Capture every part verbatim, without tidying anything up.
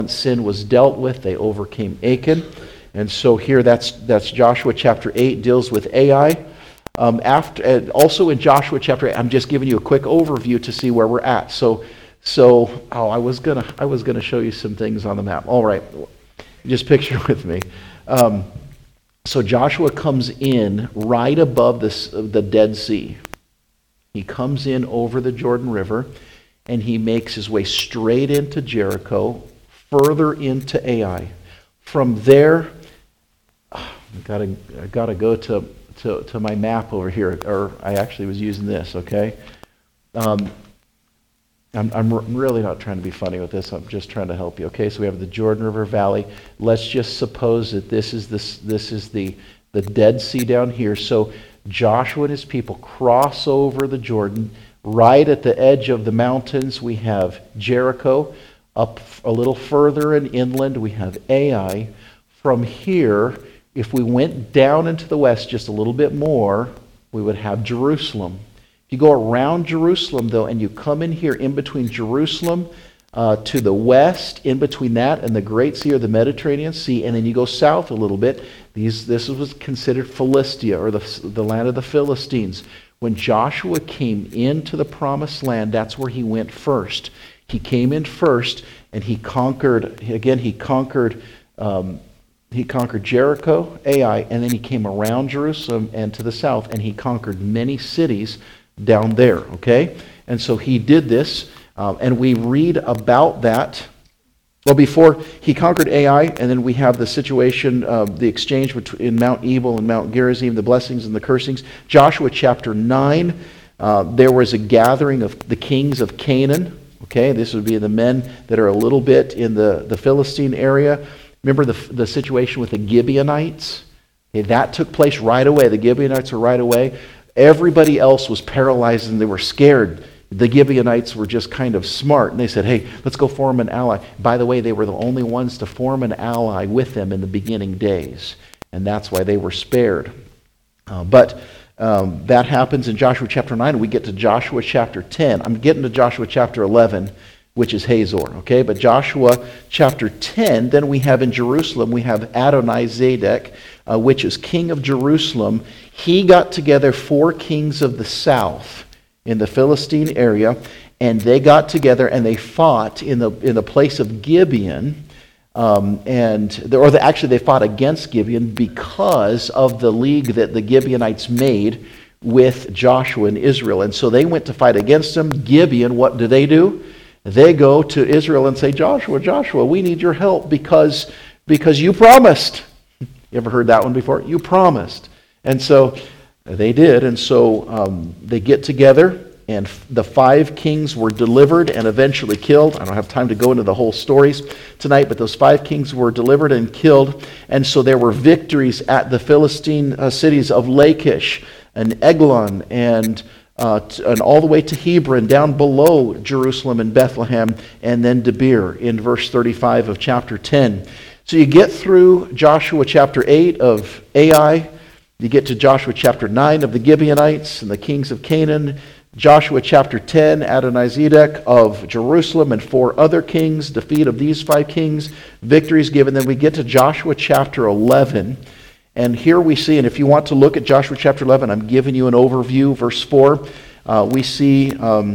sin was dealt with, they overcame Achan. And so here that's that's Joshua chapter eight deals with Ai. Um, after uh, also in Joshua chapter eight, I'm just giving you a quick overview to see where we're at. So so oh I was gonna I was gonna show you some things on the map. All right, just picture with me. Um, so Joshua comes in right above this the Dead Sea. He comes in over the Jordan River, and he makes his way straight into Jericho, further into Ai. From there, I gotta I gotta go to, to to my map over here, or I actually was using this. Okay, um, I'm I'm really not trying to be funny with this. I'm just trying to help you. Okay, so we have the Jordan River Valley. Let's just suppose that this is this this is the the Dead Sea down here. So Joshua and his people cross over the Jordan. Right at the edge of the mountains, we have Jericho. Up a little further and inland, we have Ai. From here, if we went down into the west just a little bit more, we would have Jerusalem. If you go around Jerusalem, though, and you come in here in between Jerusalem uh, to the west, in between that and the Great Sea or the Mediterranean Sea, and then you go south a little bit, these this was considered Philistia, or the, the land of the Philistines. When Joshua came into the promised land, that's where he went first. He came in first, and he conquered, again, he conquered um, he conquered Jericho, Ai, and then he came around Jerusalem and to the south, and he conquered many cities down there, okay? And so he did this, um, and we read about that. Well, before he conquered Ai, and then we have the situation, uh, the exchange between Mount Ebal and Mount Gerizim, the blessings and the cursings. Joshua chapter nine, uh, there was a gathering of the kings of Canaan. Okay, this would be the men that are a little bit in the, the Philistine area. Remember the, the situation with the Gibeonites? Okay, that took place right away. The Gibeonites were right away. Everybody else was paralyzed and they were scared. The Gibeonites were just kind of smart, and they said, hey, let's go form an ally. By the way, they were the only ones to form an ally with them in the beginning days, and that's why they were spared. Uh, but um, that happens in Joshua chapter nine, and we get to Joshua chapter ten. I'm getting to Joshua chapter eleven, which is Hazor, okay? But Joshua chapter ten, then we have in Jerusalem, we have Adonai-Zedek, uh, which is king of Jerusalem. He got together four kings of the south in the Philistine area, and they got together and they fought in the in the place of Gibeon, um, and or the, actually they fought against Gibeon because of the league that the Gibeonites made with Joshua and Israel, and so they went to fight against them. Gibeon, what do they do? They go to Israel and say, Joshua, Joshua, we need your help because because you promised. You ever heard that one before? You promised, and so they did, and so um, they get together, and f- the five kings were delivered and eventually killed. I don't have time to go into the whole stories tonight, but those five kings were delivered and killed, and so there were victories at the Philistine uh, cities of Lachish and Eglon and uh, t- and all the way to Hebron, down below Jerusalem and Bethlehem, and then Debir in verse thirty-five of chapter ten. So you get through Joshua chapter eight of Ai. You get to Joshua chapter nine of the Gibeonites and the kings of Canaan, Joshua chapter ten, Adonai-Zedek of Jerusalem and four other kings, defeat of these five kings, victories given. Then we get to Joshua chapter eleven, and here we see, and if you want to look at Joshua chapter eleven, I'm giving you an overview, verse four. Uh, we see um,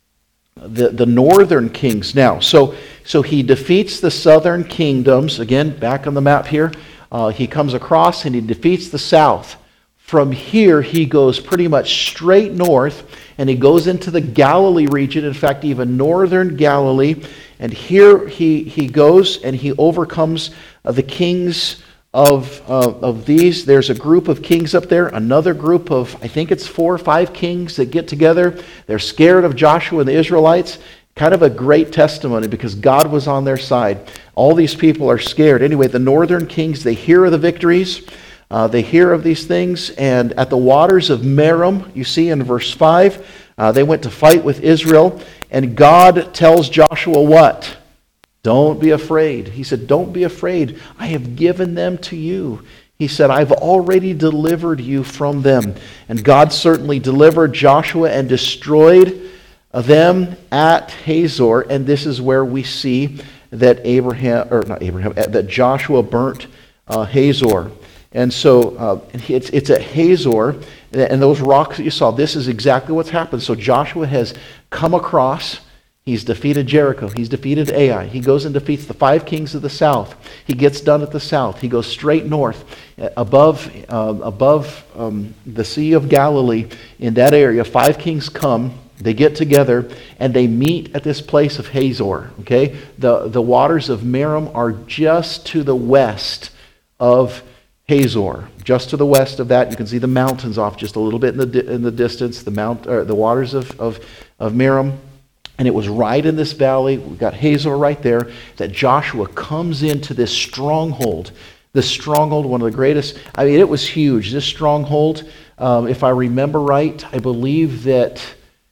the, the northern kings now. So, so he defeats the southern kingdoms, again, back on the map here. Uh, he comes across and he defeats the south. From here, he goes pretty much straight north, and he goes into the Galilee region, in fact, even northern Galilee. And here he, he goes and he overcomes uh, the kings of, uh, of these. There's a group of kings up there, another group of, I think it's four or five kings that get together. They're scared of Joshua and the Israelites. Kind of a great testimony because God was on their side. All these people are scared. Anyway, the northern kings, they hear of the victories. Uh, they hear of these things. And at the waters of Merom, you see in verse five, uh, they went to fight with Israel. And God tells Joshua what? Don't be afraid. He said, don't be afraid. I have given them to you. He said, I've already delivered you from them. And God certainly delivered Joshua and destroyed them at Hazor, and this is where we see that Abraham, or not Abraham, that Joshua burnt uh, Hazor. And so uh, it's, it's at Hazor, and those rocks that you saw, this is exactly what's happened. So Joshua has come across, he's defeated Jericho, he's defeated Ai. He goes and defeats the five kings of the south. He gets done at the south. He goes straight north, above, uh, above um, the Sea of Galilee. In that area, five kings come. They get together and they meet at this place of Hazor. Okay, the the waters of Merom are just to the west of Hazor. Just to the west of that, you can see the mountains off just a little bit in the di- in the distance. The mount, or the waters of of of Merom, and it was right in this valley. We've got Hazor right there. That Joshua comes into this stronghold. This stronghold, one of the greatest. I mean, it was huge. This stronghold, um, if I remember right, I believe that.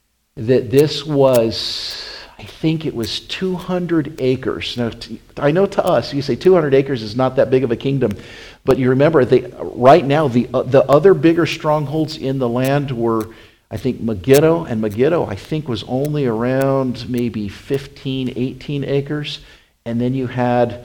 that this was, I think it was two hundred acres. Now, I know to us, you say two hundred acres is not that big of a kingdom, but you remember, they, right now, the uh, the other bigger strongholds in the land were, I think, Megiddo, and Megiddo, I think, was only around maybe fifteen, eighteen acres, and then you had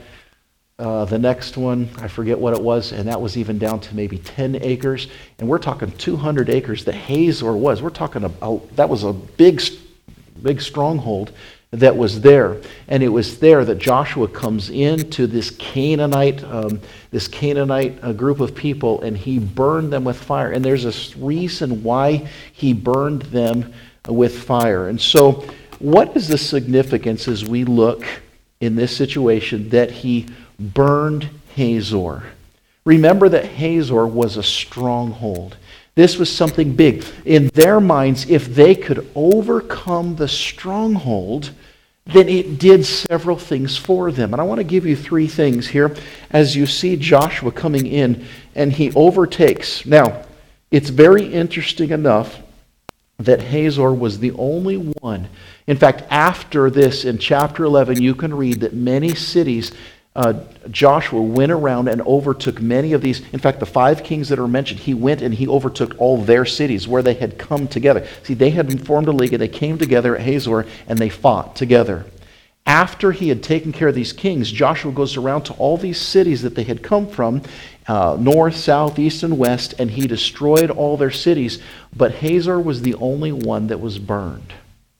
uh, the next one, I forget what it was, and that was even down to maybe ten acres, and we're talking two hundred acres that Hazor was. We're talking about, that was a big, big stronghold that was there, and it was there that Joshua comes into this Canaanite, um, this Canaanite uh, group of people, and he burned them with fire, and there's a reason why he burned them with fire. And so, what is the significance as we look in this situation that he burned Hazor? Remember that Hazor was a stronghold. This was something big. In their minds, if they could overcome the stronghold, then it did several things for them. And I want to give you three things here as you see Joshua coming in and he overtakes. Now, it's very interesting enough that Hazor was the only one. In fact, after this, in chapter eleven, you can read that many cities, uh, Joshua went around and overtook many of these. In fact, the five kings that are mentioned, he went and he overtook all their cities where they had come together. See, they had formed a league and they came together at Hazor and they fought together. After he had taken care of these kings, Joshua goes around to all these cities that they had come from, uh, north, south, east, and west, and he destroyed all their cities. But Hazor was the only one that was burned.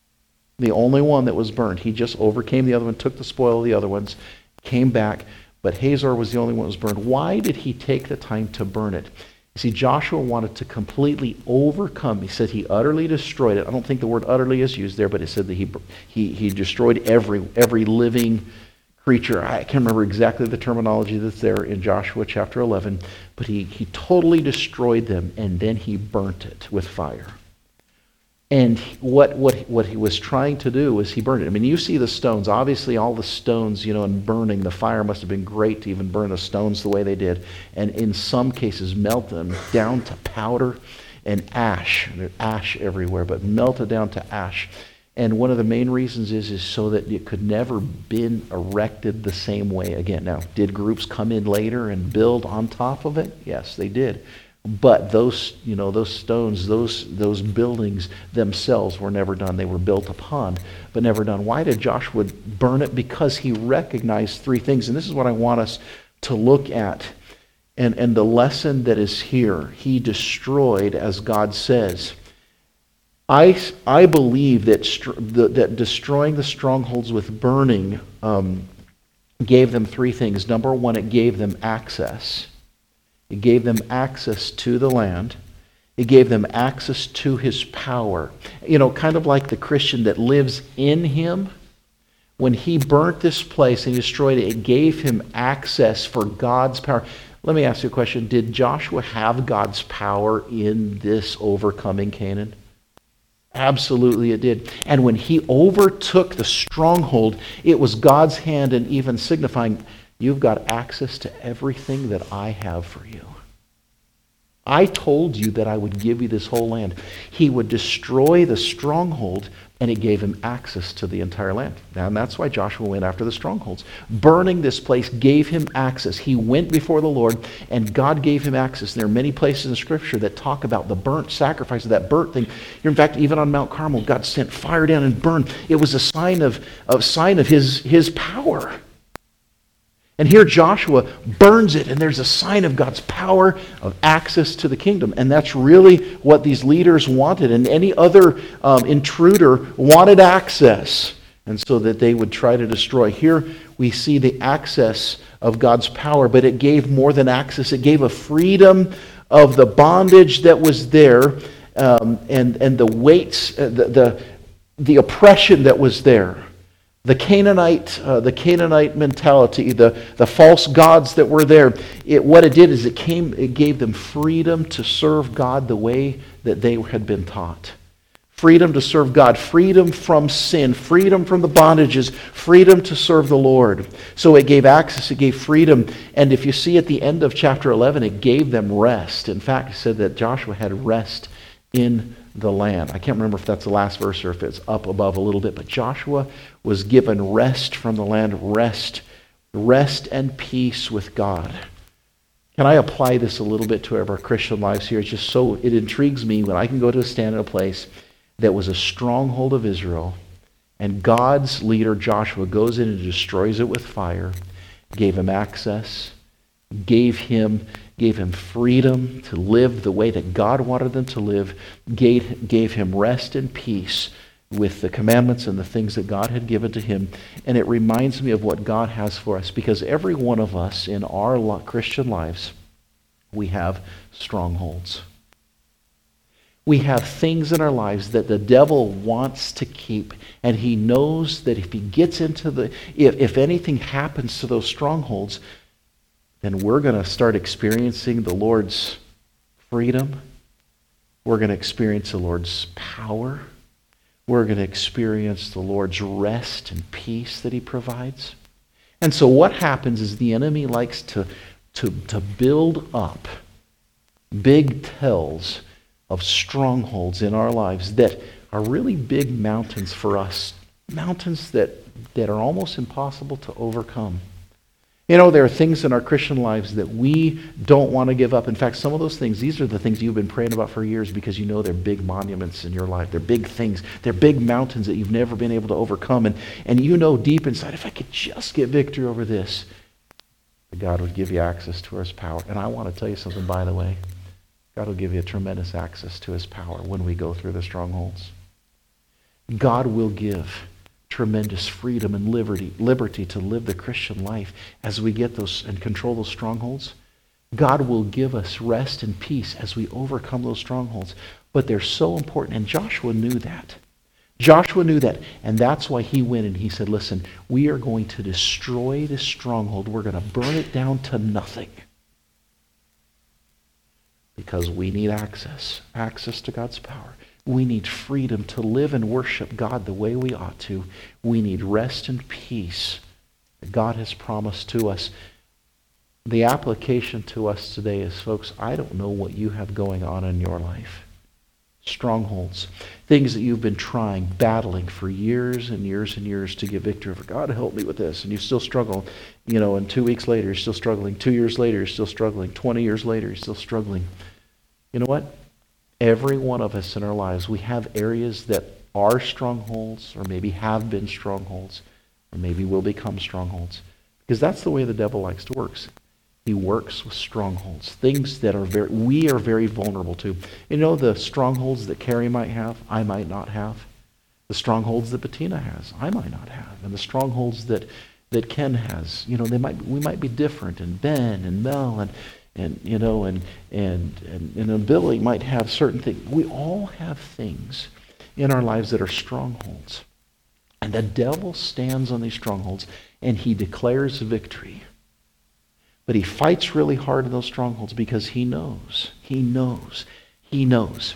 The only one that was burned. He just overcame the other one, took the spoil of the other ones, came back, but Hazor was the only one that was burned. Why did he take the time to burn it? You see, Joshua wanted to completely overcome. He said he utterly destroyed it. I don't think the word utterly is used there, but it said that he he he destroyed every every living creature. I can't remember exactly the terminology that's there in Joshua chapter eleven, but he, he totally destroyed them, and then he burnt it with fire. And what, what, what he was trying to do was he burned it. I mean, you see the stones. Obviously, all the stones, you know, and burning, the fire must have been great to even burn the stones the way they did. And in some cases, melt them down to powder and ash. There's ash everywhere, but melted down to ash. And one of the main reasons is, is so that it could never been erected the same way again. Now, did groups come in later and build on top of it? Yes, they did. But those, you know, those stones, those those buildings themselves were never done. They were built upon, but never done. Why did Joshua burn it? Because he recognized three things, and this is what I want us to look at. And, and the lesson that is here, he destroyed, as God says. I, I believe that, that destroying the strongholds with burning um, gave them three things. Number one, it gave them access. It gave them access to the land. It gave them access to his power. You know, kind of like the Christian that lives in him. When he burnt this place and destroyed it, it gave him access for God's power. Let me ask you a question. Did Joshua have God's power in this overcoming Canaan? Absolutely it did. And when he overtook the stronghold, it was God's hand, and even signifying, you've got access to everything that I have for you. I told you that I would give you this whole land. He would destroy the stronghold, and it gave him access to the entire land. And that's why Joshua went after the strongholds. Burning this place gave him access. He went before the Lord, and God gave him access. And there are many places in Scripture that talk about the burnt sacrifice of that burnt thing. In fact, even on Mount Carmel, God sent fire down and burned. It was a sign of, a sign of his, his power. And here Joshua burns it, and there's a sign of God's power of access to the kingdom. And that's really what these leaders wanted. And any other um, intruder wanted access, and so that they would try to destroy. Here we see the access of God's power, but it gave more than access. It gave a freedom of the bondage that was there, um, and, and the weights, uh, the, the, the oppression that was there. The Canaanite, uh, the Canaanite mentality, the, the false gods that were there, it, what it did is it came, it gave them freedom to serve God the way that they had been taught. Freedom to serve God, freedom from sin, freedom from the bondages, freedom to serve the Lord. So it gave access, it gave freedom, and if you see at the end of chapter eleven, it gave them rest. In fact, it said that Joshua had rest in the land. I can't remember if that's the last verse or if it's up above a little bit, but Joshua was given rest from the land, rest, rest and peace with God. Can I apply this a little bit to our Christian lives here? It's just so, it intrigues me when I can go to a stand in a place that was a stronghold of Israel, and God's leader Joshua goes in and destroys it with fire, gave him access, gave him gave him freedom to live the way that God wanted them to live, gave, gave him rest and peace with the commandments and the things that God had given to him. And it reminds me of what God has for us, because every one of us in our Christian lives, we have strongholds. We have things in our lives that the devil wants to keep, and he knows that if he gets into the, if, if anything happens to those strongholds, then we're going to start experiencing the Lord's freedom. We're going to experience the Lord's power. We're going to experience the Lord's rest and peace that he provides. And so what happens is the enemy likes to, to, to build up big tells of strongholds in our lives that are really big mountains for us, mountains that, that are almost impossible to overcome. You know, there are things in our Christian lives that we don't want to give up. In fact, some of those things, these are the things you've been praying about for years because you know they're big monuments in your life. They're big things. They're big mountains that you've never been able to overcome. And, and you know deep inside, if I could just get victory over this, God would give you access to his power. And I want to tell you something, by the way. God will give you a tremendous access to his power when we go through the strongholds. God will give tremendous freedom and liberty, liberty to live the Christian life as we get those and control those strongholds. God will give us rest and peace as we overcome those strongholds. But they're so important, and Joshua knew that. Joshua knew that, and that's why he went and he said, listen, we are going to destroy this stronghold. We're going to burn it down to nothing. Because we need access, access to God's power. We need freedom to live and worship God the way we ought to. We need rest and peace that God has promised to us. The application to us today is, folks, I don't know what you have going on in your life. Strongholds, things that you've been trying, battling for years and years and years to get victory over. God, help me with this. And you still struggle, you know, and two weeks later, you're still struggling. Two years later, you're still struggling. Twenty years later, you're still struggling. You know what? Every one of us in our lives, we have areas that are strongholds, or maybe have been strongholds, or maybe will become strongholds. Because that's the way the devil likes to work. He works with strongholds, things that are very we are very vulnerable to. You know, the strongholds that Carrie might have, I might not have. The strongholds that Bettina has, I might not have. And the strongholds that, that Ken has, you know, they might we might be different, and Ben and Mel and and you know and and and, and Billy might have certain things. We all have things in our lives that are strongholds. And the devil stands on these strongholds and he declares victory. But he fights really hard in those strongholds because he knows, he knows, he knows.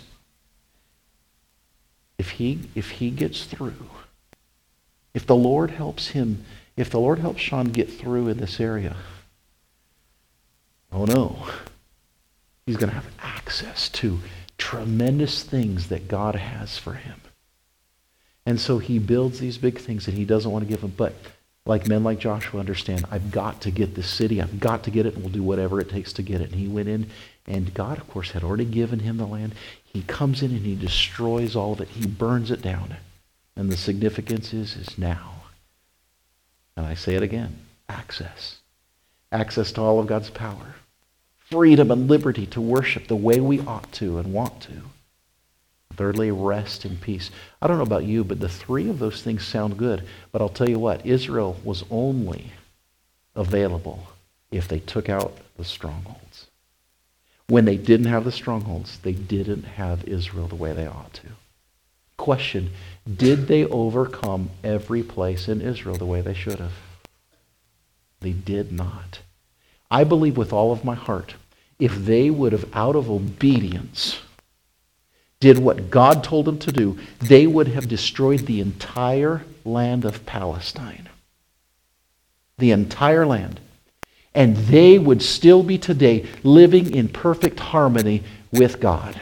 If he if he gets through, if the Lord helps him, if the Lord helps Sean get through in this area, oh no, He's going to have access to tremendous things that God has for him. And so he builds these big things and he doesn't want to give them. But like men like Joshua understand, I've got to get this city. I've got to get it, and we'll do whatever it takes to get it. And he went in, and God, of course, had already given him the land. He comes in and he destroys all of it. He burns it down. And the significance is, is now. And I say it again, access. Access to all of God's power. Freedom and liberty to worship the way we ought to and want to. Thirdly, rest in peace. I don't know about you, but the three of those things sound good. But I'll tell you what, Israel was only available if they took out the strongholds. When they didn't have the strongholds, they didn't have Israel the way they ought to. Question, did they overcome every place in Israel the way they should have? They did not. I believe with all of my heart, if they would have, out of obedience, did what God told them to do, they would have destroyed the entire land of Palestine. The entire land. And they would still be today living in perfect harmony with God.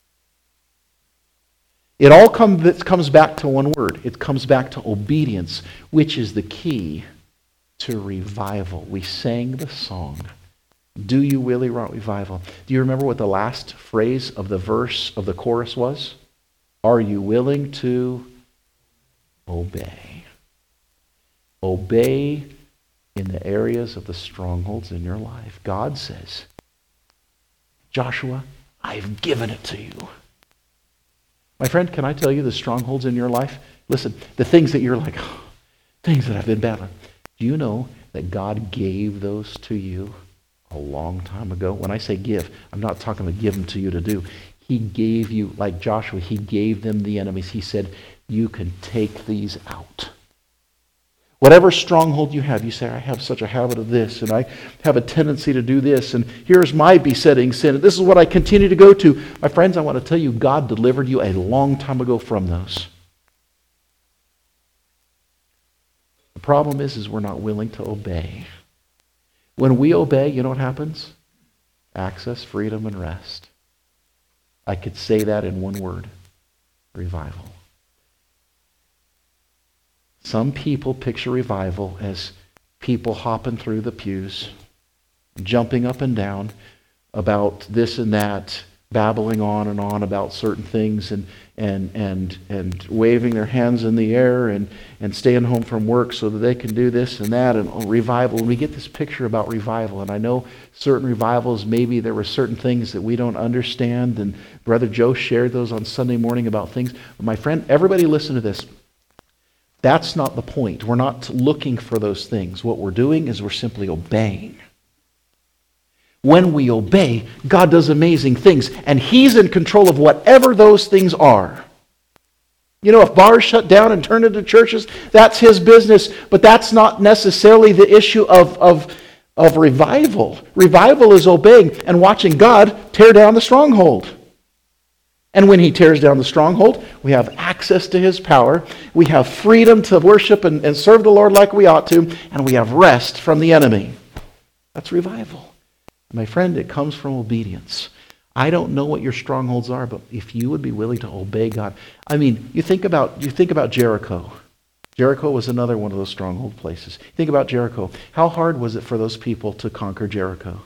It all come, it comes back to one word. It comes back to obedience, which is the key to revival. We sang the song, "Do you really want revival?" Do you remember what the last phrase of the verse of the chorus was? Are you willing to obey? Obey in the areas of the strongholds in your life. God says, Joshua, I've given it to you. My friend, can I tell you the strongholds in your life? Listen, the things that you're like, oh, things that I've been battling. Do you know that God gave those to you a long time ago? When I say give, I'm not talking to give them to you to do. He gave you, like Joshua, he gave them the enemies. He said, you can take these out. Whatever stronghold you have, you say, I have such a habit of this, and I have a tendency to do this, and here's my besetting sin, and this is what I continue to go to. My friends, I want to tell you, God delivered you a long time ago from those. The problem is, is we're not willing to obey. When we obey, you know what happens? Access, freedom, and rest. I could say that in one word. Revival. Some people picture revival as people hopping through the pews, jumping up and down about this and that, babbling on and on about certain things, and and and and waving their hands in the air, and, and staying home from work so that they can do this and that, and oh, revival. And we get this picture about revival. And I know certain revivals, maybe there were certain things that we don't understand, and Brother Joe shared those on Sunday morning about things. But my friend, everybody listen to this. That's not the point. We're not looking for those things. What we're doing is we're simply obeying. When we obey, God does amazing things, and He's in control of whatever those things are. You know, if bars shut down and turn into churches, that's His business, but that's not necessarily the issue of, of, of revival. Revival is obeying and watching God tear down the stronghold. And when He tears down the stronghold, we have access to His power, we have freedom to worship and, and serve the Lord like we ought to, and we have rest from the enemy. That's revival. My friend, it comes from obedience. I don't know what your strongholds are, but if you would be willing to obey God. I mean, you think about you think about Jericho. Jericho was another one of those stronghold places. Think about Jericho. How hard was it for those people to conquer Jericho?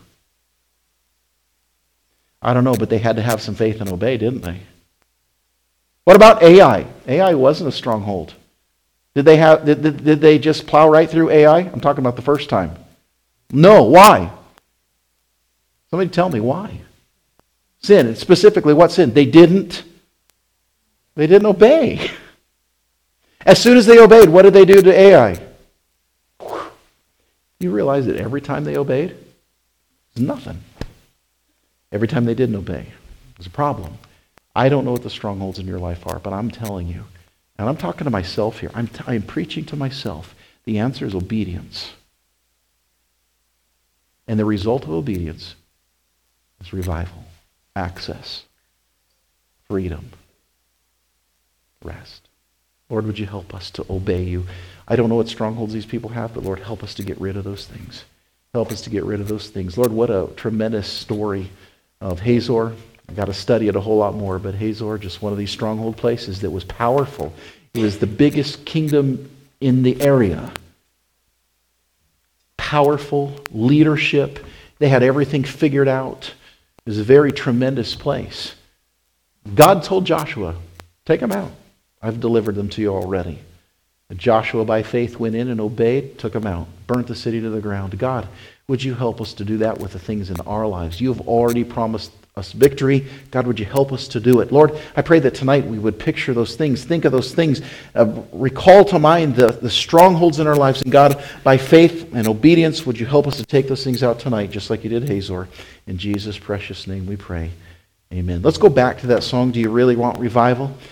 I don't know, but they had to have some faith and obey, didn't they? What about Ai? Ai wasn't a stronghold. Did they have? Did, did, did they just plow right through Ai? I'm talking about the first time. No. Why? Somebody tell me why. Sin. And specifically, what sin? They didn't. They didn't obey. As soon as they obeyed, what did they do to Ai? You realize that every time they obeyed, it was nothing. Every time they didn't obey, it was a problem. I don't know what the strongholds in your life are, but I'm telling you, and I'm talking to myself here, I'm, t- I'm preaching to myself, the answer is obedience. And the result of obedience is revival, access, freedom, rest. Lord, would you help us to obey you? I don't know what strongholds these people have, but Lord, help us to get rid of those things. Help us to get rid of those things. Lord, what a tremendous story of Hazor. I got to study it a whole lot more, but Hazor, just one of these stronghold places that was powerful. It was the biggest kingdom in the area. Powerful leadership. They had everything figured out. It was a very tremendous place. God told Joshua, take them out. I've delivered them to you already. And Joshua, by faith, went in and obeyed, took them out, burnt the city to the ground. God, would you help us to do that with the things in our lives? You have already promised us victory. God, would you help us to do it? Lord, I pray that tonight we would picture those things, think of those things, uh, recall to mind the, the strongholds in our lives. And God, by faith and obedience, would you help us to take those things out tonight, just like you did Hazor. In Jesus' precious name we pray. Amen. Let's go back to that song, Do You Really Want Revival?